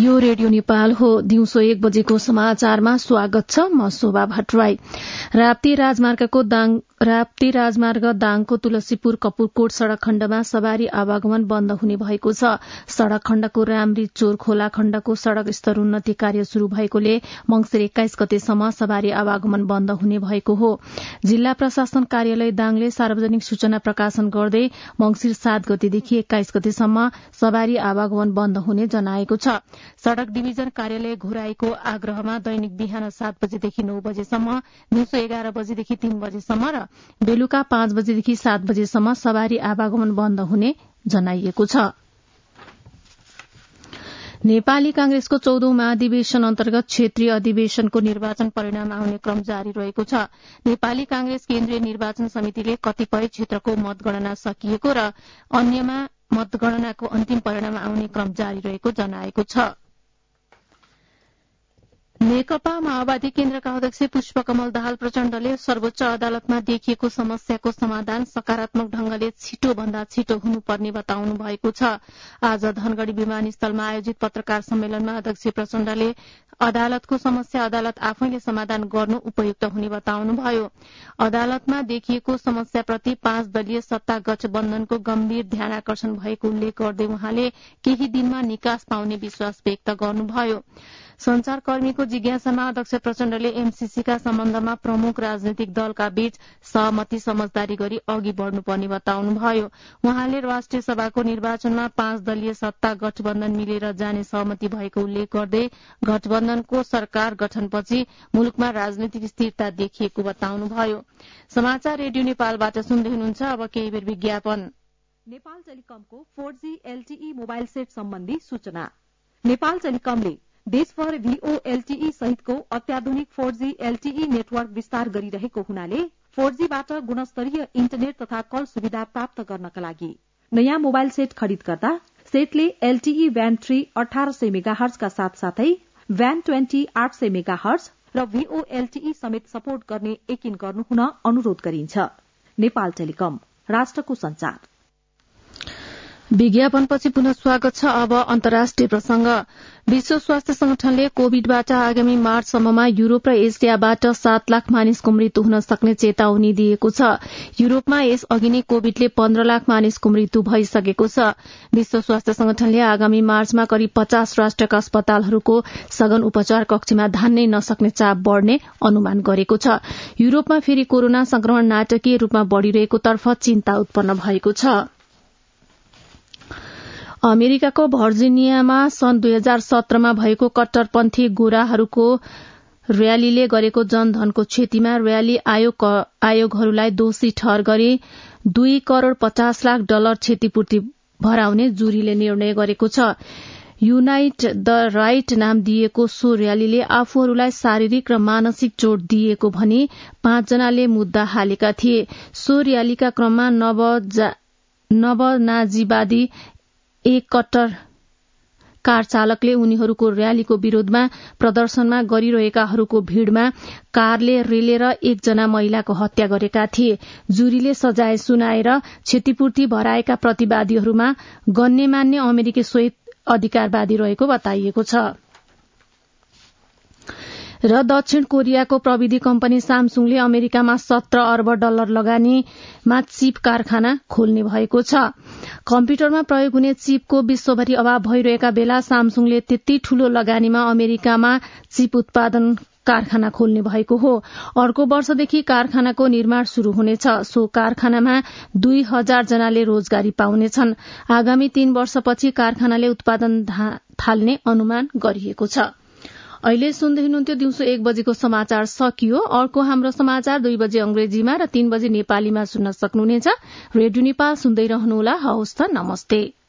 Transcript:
यो रेडियो नेपाल हो। दिउँसो 1 बजेको समाचारमा स्वागत छ। म शोभा भट्टराई। राप्ती राजमार्ग दाङको तुलसीपुर कपुरकोट सड़क खण्डमा सवारी आवागमन बन्द हुने भएको छ। सड़क खण्डको रामरी चोर खोला खण्डको सड़क स्तरोन्नति कार्य शुरू भएकोले मंसिर 21 गतेसम्म सवारी आवागमन बन्द हुने भएको हो। जिल्ला प्रशासन कार्यालय दाङले सार्वजनिक सूचना प्रकाशन गर्दै मंसिर 7 गतेदेखि 21 गतेसम्म सवारी आवागमन बन्द हुने जनाएको छ। सड़क डिभिजन कार्यालय घुराईको आग्रहमा दैनिक बिहान 7 बजेदेखि 9 बजेसम्म, दिउँसो 11 बजेदेखि 3 बजेसम्म र बेलुका 5 बजेदेखि 7 बजेसम्म सवारी आवागमन बन्द हुने जनाइएको छ। नेपाली कांग्रेसको 14औं महाधिवेशन अन्तर्गत क्षेत्रीय अधिवेशनको निर्वाचन परिणाम आउने क्रम जारी रहेको छ। नेपाली कांग्रेस केन्द्रीय निर्वाचन समितिले कतिपय क्षेत्रको मतगणना सकिएको र अन्यमा मतगणनाको अन्तिम परिणाम आउने क्रम जारी रहेको जनाएको छ। नेकपा माओवादी केन्द्रका अध्यक्ष पुष्पकमल दाहाल प्रचण्डले सर्वोच्च अदालतमा देखिएको समस्याको समाधान सकारात्मक ढंगले छिटो भन्दा छिटो हुनुपर्ने बताउनु भएको छ। आज धनगढ़ी विमानस्थलमा आयोजित पत्रकार सम्मेलनमा अध्यक्ष प्रचण्डले अदालतको समस्या अदालत आफैले समाधान गर्नु उपयुक्त हुने बताउनुभयो। अदालतमा देखिएको समस्याप्रति 5 दलीय सत्ता गठबन्धनको गम्भीर ध्यानाकर्षण भएको उल्लेख गर्दै उहाँले केही दिनमा निकास पाउने विश्वास व्यक्त गर्नुभयो। संचारकर्मीको जिज्ञासामा अध्यक्ष प्रचण्डले एमसीसीका सम्बन्धमा प्रमुख राजनैतिक दलका बीच सहमति समझदारी गरी अघि बढ़नुपर्ने बताउनुभयो। उहाँले राष्ट्रिय सभाको निर्वाचनमा 5 दलीय सत्ता गठबन्धन मिलेर जाने सहमति भएको उल्लेख गर्दै गठबन्धनको सरकार गठनपछि मुलुकमा राजनैतिक स्थिरता देखिएको बताउनुभयो। समाचार रेडियो नेपालबाट सुन्दै हुनुहुन्छ। अब केही बेर विज्ञापन। नेपाल टेलिकमको 4G LTE मोबाइल सेट सम्बन्धी सूचना। नेपाल टेलिकमले देशभर VOLTE सहितको अत्याधुनिक 4G LTE नेटवर्क विस्तार गरिरहेको हुनाले 4Gबाट गुणस्तरीय इन्टरनेट तथा कल सुविधा प्राप्त गर्नका लागि नयाँ मोबाइल सेट खरिद गर्दा सेटले LTE ब्यान्ड 3 1800 मेगाहर्ज का साथसाथै ब्यान्ड 20 800 मेगाहर्ज र VOLTE समेत सपोर्ट गर्ने यकिन गर्नुहुन अनुरोध गरिन्छ। नेपाल टेलिकम, राष्ट्रको संचार। विज्ञापनपछि पुनः स्वागत छ। अब अन्तर्राष्ट्रिय प्रसंग। विश्व स्वास्थ्य संगठनले कोविडबाट आगामी मार्चसम्ममा युरोप र एसियाबाट 7 लाख मानिसको मृत्यु हुन सक्ने चेतावनी दिएको छ। युरोपमा यस अघि नै कोविडले 15 लाख मानिसको मृत्यु भइसकेको छ। विश्व स्वास्थ्य संगठनले आगामी मार्चमा करिब 50 राष्ट्रका अस्पतालहरूको सघन उपचार कक्षमा धान्नै नसक्ने चाप बढ़ने अनुमान गरेको छ। युरोपमा फेरि कोरोना संक्रमण नाटकीय रूपमा बढ़िरहेको तर्फ चिन्ता उत्पन्न भएको छ। अमेरिकाको भर्जिनियामा सन् 2017मा भएको कट्टरपन्थी गोराहरूको र्यालीले गरेको जनधनको क्षतिमा र्याली आयोगहरूलाई दोषी ठहर गरी $2 करोड़ 50 लाख क्षतिपूर्ति भराउने जुरीले निर्णय गरेको छ। युनाइट द राइट नाम दिएको सो र्यालीले आफूहरूलाई शारीरिक र मानसिक चोट दिएको भनी 5 जनाले मुद्दा हालेका थिए। सो र्यालीका क्रममा नवनाजीवादी एक कट्टर कार चालकले उनीहरूको र्यालीको विरोधमा प्रदर्शनमा गरिरहेकाहरूको भीड़मा कारले रेलेर 1 जना महिलाको हत्या गरेका थिए। जुरीले सजाय सुनाएर क्षतिपूर्ति भराएका प्रतिवादीहरूमा गण्यमान्य अमेरिकी श्वेत अधिकारवादी रहेको बताइएको छ। र दक्षिण कोरियाको प्रविधि कम्पनी सामसुङले अमेरिकामा $17 अर्ब लगानीमा चिप कारखाना खोल्ने भएको छ। कम्प्युटरमा प्रयोग हुने चिपको विश्वभरि अभाव भइरहेका बेला सामसुङले त्यति ठूलो लगानीमा अमेरिकामा चिप उत्पादन कारखाना खोल्ने भएको हो। अर्को वर्षदेखि कारखानाको निर्माण शुरू हुनेछ। सो कारखानामा 2000 जनाले रोजगारी पाउनेछन्। आगामी 3 वर्षपछि कारखानाले उत्पादन थाल्ने अनुमान गरिएको छ। अहिले सुन्दै हुनुहुन्थ्यो दिउँसो 1 बजेको समाचार सकियो। अर्को हाम्रो समाचार 2 बजे अंग्रेजीमा र 3 बजे नेपालीमा सुन्न सक्नुहुनेछ। रेडियो नेपाल सुन्दै रहनुहोला। हवस् त, नमस्ते।